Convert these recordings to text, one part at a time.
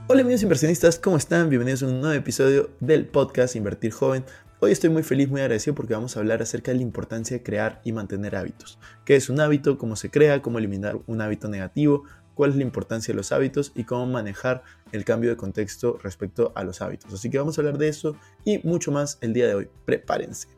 Hola amigos inversionistas, ¿cómo están? Bienvenidos a un nuevo episodio del podcast Invertir Joven. Hoy estoy muy feliz, muy agradecido porque vamos a hablar acerca de la importancia de crear y mantener hábitos. ¿Qué es un hábito? ¿Cómo se crea? ¿Cómo eliminar un hábito negativo? ¿Cuál es la importancia de los hábitos? Y cómo manejar el cambio de contexto respecto a los hábitos. Así que vamos a hablar de eso y mucho más el día de hoy. Prepárense.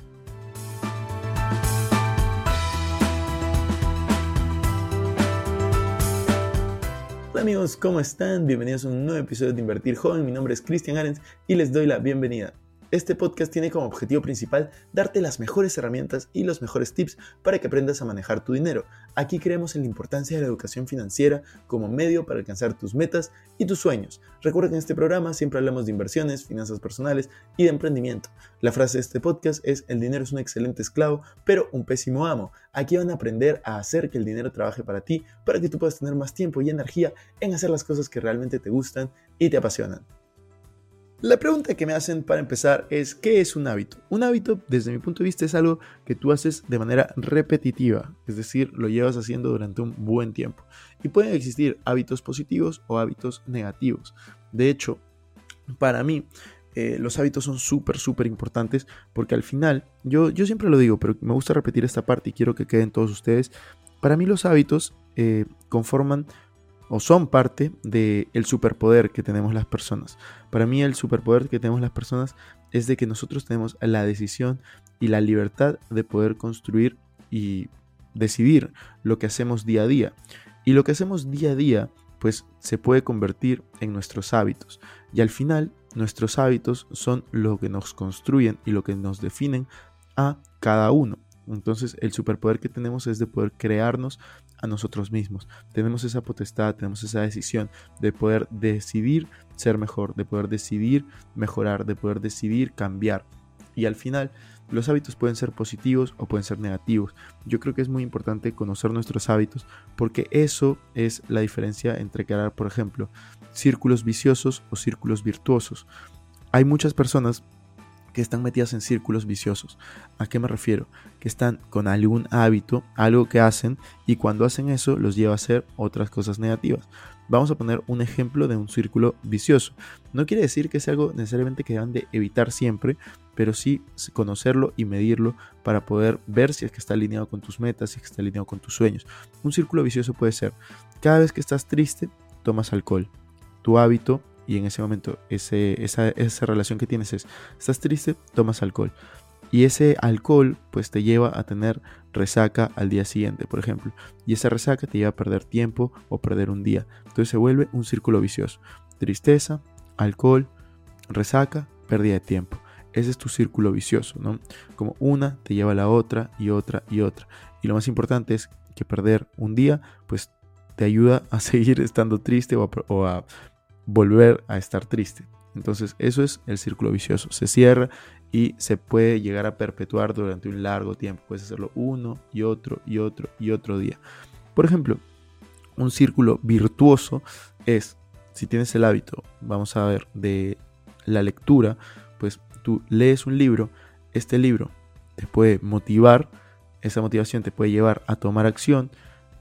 Hola amigos, ¿cómo están? Bienvenidos a un nuevo episodio de Invertir Joven. Mi nombre es Cristian Arens y les doy la bienvenida. Este podcast tiene como objetivo principal darte las mejores herramientas y los mejores tips para que aprendas a manejar tu dinero. Aquí creemos en la importancia de la educación financiera como medio para alcanzar tus metas y tus sueños. Recuerda que en este programa siempre hablamos de inversiones, finanzas personales y de emprendimiento. La frase de este podcast es: el dinero es un excelente esclavo, pero un pésimo amo. Aquí van a aprender a hacer que el dinero trabaje para ti, para que tú puedas tener más tiempo y energía en hacer las cosas que realmente te gustan y te apasionan. La pregunta que me hacen para empezar es: ¿qué es un hábito? Un hábito, desde mi punto de vista, es algo que tú haces de manera repetitiva, es decir, lo llevas haciendo durante un buen tiempo. Y pueden existir hábitos positivos o hábitos negativos. De hecho, para mí, los hábitos son súper importantes porque al final, yo siempre lo digo, pero me gusta repetir esta parte y quiero que queden todos ustedes. Para mí los hábitos conforman o son parte del superpoder que tenemos las personas. Para mí el superpoder que tenemos las personas es de que nosotros tenemos la decisión y la libertad de poder construir y decidir lo que hacemos día a día. Y lo que hacemos día a día pues se puede convertir en nuestros hábitos. Y al final nuestros hábitos son lo que nos construyen y lo que nos definen a cada uno. Entonces el superpoder que tenemos es de poder crearnos a nosotros mismos. Tenemos esa potestad, tenemos esa decisión de poder decidir ser mejor, de poder decidir mejorar, de poder decidir cambiar. Y al final los hábitos pueden ser positivos o pueden ser negativos. Yo creo que es muy importante conocer nuestros hábitos porque eso es la diferencia entre crear, por ejemplo, círculos viciosos o círculos virtuosos. Hay muchas personas que están metidas en círculos viciosos. ¿A qué me refiero? Que están con algún hábito, algo que hacen, y cuando hacen eso los lleva a hacer otras cosas negativas. Vamos a poner un ejemplo de un círculo vicioso. No quiere decir que sea algo necesariamente que deban de evitar siempre, pero sí conocerlo y medirlo para poder ver si es que está alineado con tus metas, si es que está alineado con tus sueños. Un círculo vicioso puede ser: cada vez que estás triste, tomas alcohol. Tu hábito, y en ese momento esa relación que tienes es: estás triste, tomas alcohol. Y ese alcohol pues te lleva a tener resaca al día siguiente, por ejemplo. Y esa resaca te lleva a perder tiempo o perder un día. Entonces se vuelve un círculo vicioso. Tristeza, alcohol, resaca, pérdida de tiempo. Ese es tu círculo vicioso, ¿no? Como una te lleva a la otra y otra y otra. Y lo más importante es que perder un día pues te ayuda a seguir estando triste o a volver a estar triste. Entonces eso es el círculo vicioso. Se cierra y se puede llegar a perpetuar durante un largo tiempo. Puedes hacerlo uno y otro y otro y otro día. Por ejemplo, un círculo virtuoso es: si tienes el hábito, vamos a ver, de la lectura, pues tú lees un libro, este libro te puede motivar, esa motivación te puede llevar a tomar acción,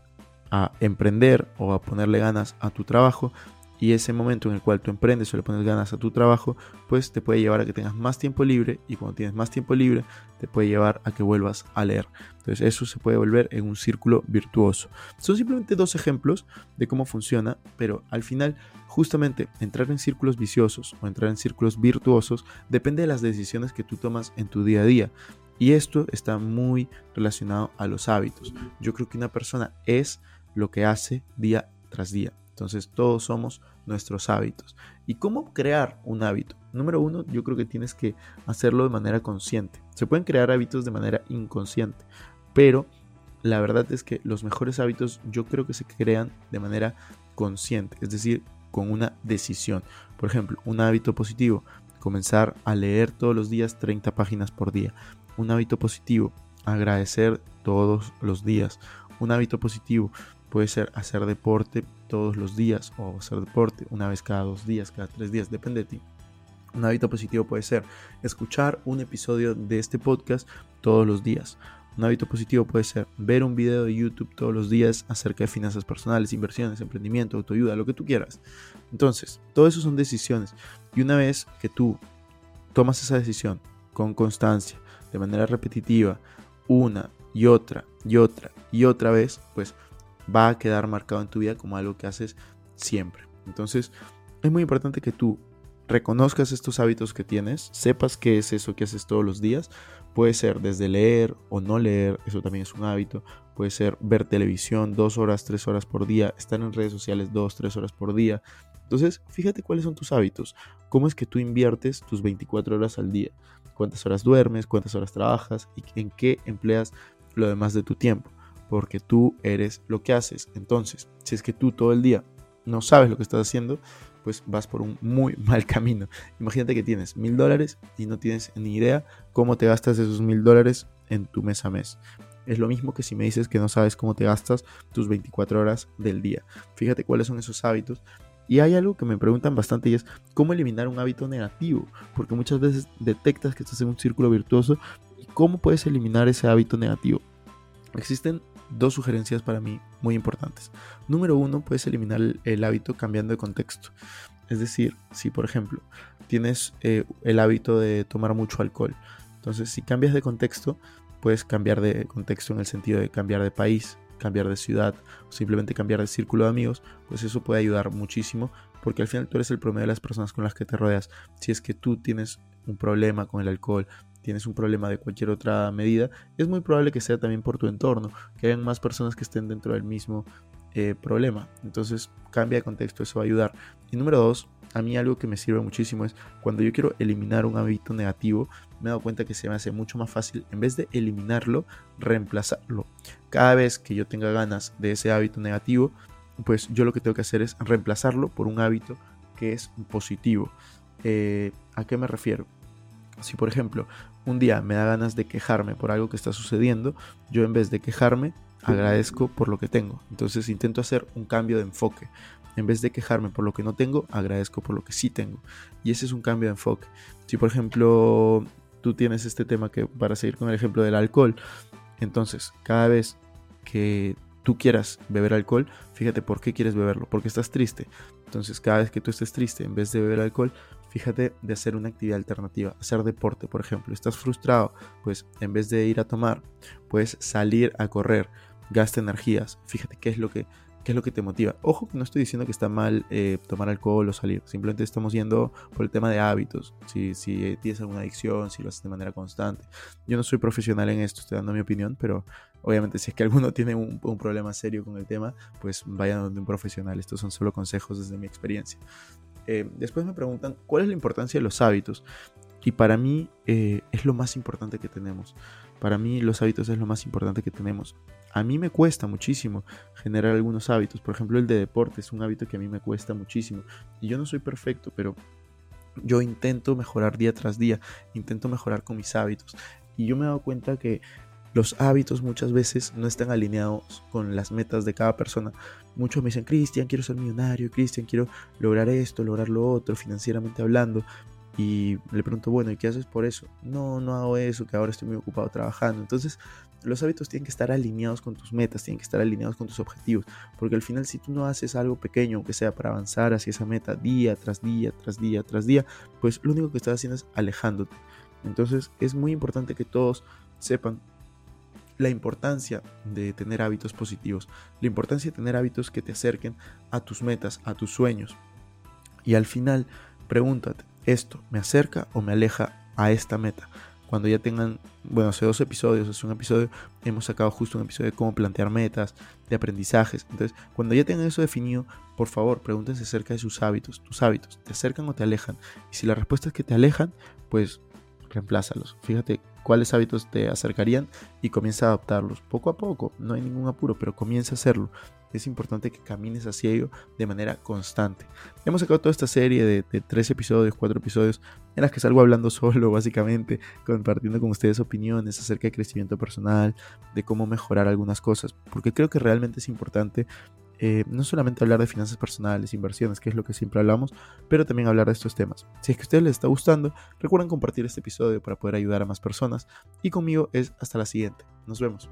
a emprender o a ponerle ganas a tu trabajo. Y ese momento en el cual tú emprendes o le pones ganas a tu trabajo, pues te puede llevar a que tengas más tiempo libre, y cuando tienes más tiempo libre te puede llevar a que vuelvas a leer. Entonces eso se puede volver en un círculo virtuoso. Son simplemente dos ejemplos de cómo funciona, pero al final justamente entrar en círculos viciosos o entrar en círculos virtuosos depende de las decisiones que tú tomas en tu día a día. Y esto está muy relacionado a los hábitos. Yo creo que una persona es lo que hace día tras día. Entonces todos somos nuestros hábitos. ¿Y cómo crear un hábito? Número uno, yo creo que tienes que hacerlo de manera consciente. Se pueden crear hábitos de manera inconsciente, pero la verdad es que los mejores hábitos yo creo que se crean de manera consciente, es decir, con una decisión. Por ejemplo, un hábito positivo: comenzar a leer todos los días 30 páginas por día. Un hábito positivo: agradecer todos los días. Un hábito positivo puede ser hacer deporte todos los días, o hacer deporte una vez cada 2 días, cada 3 días, depende de ti. Un hábito positivo puede ser escuchar un episodio de este podcast todos los días. Un hábito positivo puede ser ver un video de YouTube todos los días acerca de finanzas personales, inversiones, emprendimiento, autoayuda, lo que tú quieras. Entonces, todo eso son decisiones. Y una vez que tú tomas esa decisión con constancia, de manera repetitiva, una y otra y otra y otra vez, pues va a quedar marcado en tu vida como algo que haces siempre. Entonces, es muy importante que tú reconozcas estos hábitos que tienes, sepas qué es eso que haces todos los días. Puede ser desde leer o no leer, eso también es un hábito. Puede ser ver televisión 2 horas, 3 horas por día, estar en redes sociales 2, 3 horas por día. Entonces, fíjate cuáles son tus hábitos, cómo es que tú inviertes tus 24 horas al día, cuántas horas duermes, cuántas horas trabajas y en qué empleas lo demás de tu tiempo, porque tú eres lo que haces. Entonces, si es que tú todo el día no sabes lo que estás haciendo, pues vas por un muy mal camino. Imagínate que tienes $1,000 y no tienes ni idea cómo te gastas esos $1,000 en tu mes a mes. Es lo mismo que si me dices que no sabes cómo te gastas tus 24 horas del día. Fíjate cuáles son esos hábitos. Y hay algo que me preguntan bastante y es cómo eliminar un hábito negativo, porque muchas veces detectas que estás en un círculo virtuoso y cómo puedes eliminar ese hábito negativo. Existen 2 sugerencias para mí muy importantes. Número 1, puedes eliminar el hábito cambiando de contexto. Es decir, si por ejemplo tienes el hábito de tomar mucho alcohol, entonces si cambias de contexto, puedes cambiar de contexto en el sentido de cambiar de país, cambiar de ciudad o simplemente cambiar de círculo de amigos, pues eso puede ayudar muchísimo, porque al final tú eres el promedio de las personas con las que te rodeas. Si es que tú tienes un problema con el alcohol, tienes un problema de cualquier otra medida, es muy probable que sea también por tu entorno, que hayan más personas que estén dentro del mismo problema. Entonces cambia de contexto, eso va a ayudar. Y número 2, a mí algo que me sirve muchísimo es cuando yo quiero eliminar un hábito negativo, me he dado cuenta que se me hace mucho más fácil, en vez de eliminarlo, reemplazarlo. Cada vez que yo tenga ganas de ese hábito negativo, pues yo lo que tengo que hacer es reemplazarlo por un hábito que es positivo. ¿A qué me refiero? Si por ejemplo un día me da ganas de quejarme por algo que está sucediendo, yo en vez de quejarme agradezco por lo que tengo. Entonces intento hacer un cambio de enfoque. En vez de quejarme por lo que no tengo, agradezco por lo que sí tengo. Y ese es un cambio de enfoque. Si por ejemplo tú tienes este tema, que para seguir con el ejemplo del alcohol, entonces cada vez que tú quieras beber alcohol, fíjate por qué quieres beberlo, porque estás triste. Entonces cada vez que tú estés triste, en vez de beber alcohol, fíjate de hacer una actividad alternativa, hacer deporte, por ejemplo. Estás frustrado, pues en vez de ir a tomar, puedes salir a correr, gasta energías. Fíjate qué es lo que te motiva. Ojo que no estoy diciendo que está mal tomar alcohol o salir, simplemente estamos yendo por el tema de hábitos. Si tienes alguna adicción, si lo haces de manera constante. Yo no soy profesional en esto, estoy dando mi opinión, pero obviamente si es que alguno tiene un problema serio con el tema, pues vayan donde un profesional. Estos son solo consejos desde mi experiencia. Después me preguntan cuál es la importancia de los hábitos, y para mí es lo más importante que tenemos. Para mí los hábitos es lo más importante que tenemos. A mí me cuesta muchísimo generar algunos hábitos. Por ejemplo, el de deporte es un hábito que a mí me cuesta muchísimo, y yo no soy perfecto, pero yo intento mejorar día tras día, intento mejorar con mis hábitos, y yo me he dado cuenta que los hábitos muchas veces no están alineados con las metas de cada persona. Muchos me dicen: Cristian, quiero ser millonario, Cristian, quiero lograr esto, lograr lo otro, financieramente hablando. Y le pregunto: bueno, ¿y qué haces por eso? No hago eso, que ahora estoy muy ocupado trabajando. Entonces, los hábitos tienen que estar alineados con tus metas, tienen que estar alineados con tus objetivos. Porque al final, si tú no haces algo pequeño, aunque sea para avanzar hacia esa meta día tras día, tras día, tras día, pues lo único que estás haciendo es alejándote. Entonces, es muy importante que todos sepan la importancia de tener hábitos positivos, la importancia de tener hábitos que te acerquen a tus metas, a tus sueños. Y al final, pregúntate: ¿esto me acerca o me aleja a esta meta? Cuando ya tengan, hace un episodio, hemos sacado justo un episodio de cómo plantear metas, de aprendizajes. Entonces, cuando ya tengan eso definido, por favor, pregúntense acerca de sus hábitos. ¿Tus hábitos te acercan o te alejan? Y si la respuesta es que te alejan, pues reemplázalos. Fíjate cuáles hábitos te acercarían y comienza a adoptarlos poco a poco. No hay ningún apuro, pero comienza a hacerlo. Es importante que camines hacia ello de manera constante. Hemos sacado toda esta serie de 3 episodios, 4 episodios, en las que salgo hablando solo, básicamente, compartiendo con ustedes opiniones acerca de crecimiento personal, de cómo mejorar algunas cosas, porque creo que realmente es importante no solamente hablar de finanzas personales, inversiones, que es lo que siempre hablamos, pero también hablar de estos temas. Si es que a ustedes les está gustando, recuerden compartir este episodio para poder ayudar a más personas. Y conmigo es hasta la siguiente. Nos vemos.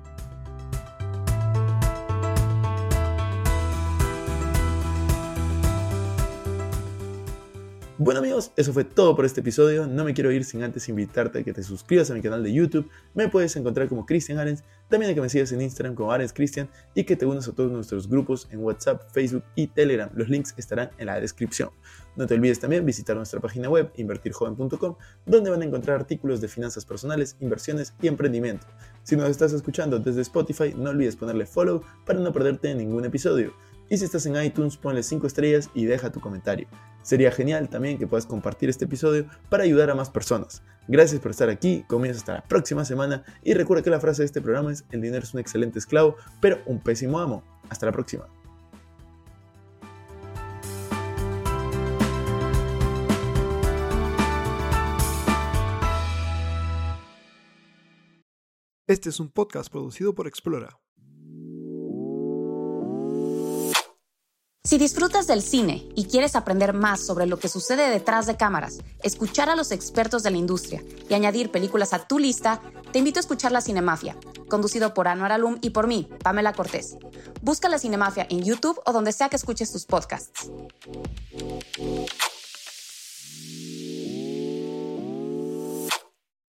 Bueno amigos, eso fue todo por este episodio. No me quiero ir sin antes invitarte a que te suscribas a mi canal de YouTube. Me puedes encontrar como Cristian Arens, también a que me sigas en Instagram como Arens Cristian y que te unas a todos nuestros grupos en WhatsApp, Facebook y Telegram. Los links estarán en la descripción. No te olvides también visitar nuestra página web invertirjoven.com, donde van a encontrar artículos de finanzas personales, inversiones y emprendimiento. Si nos estás escuchando desde Spotify, no olvides ponerle follow para no perderte ningún episodio. Y si estás en iTunes, ponle 5 estrellas y deja tu comentario. Sería genial también que puedas compartir este episodio para ayudar a más personas. Gracias por estar aquí, comienzo hasta la próxima semana y recuerda que la frase de este programa es: el dinero es un excelente esclavo, pero un pésimo amo. Hasta la próxima. Este es un podcast producido por Explora. Si disfrutas del cine y quieres aprender más sobre lo que sucede detrás de cámaras, escuchar a los expertos de la industria y añadir películas a tu lista, te invito a escuchar La Cinemafia, conducido por Anwar Alum y por mí, Pamela Cortés. Busca La Cinemafia en YouTube o donde sea que escuches tus podcasts.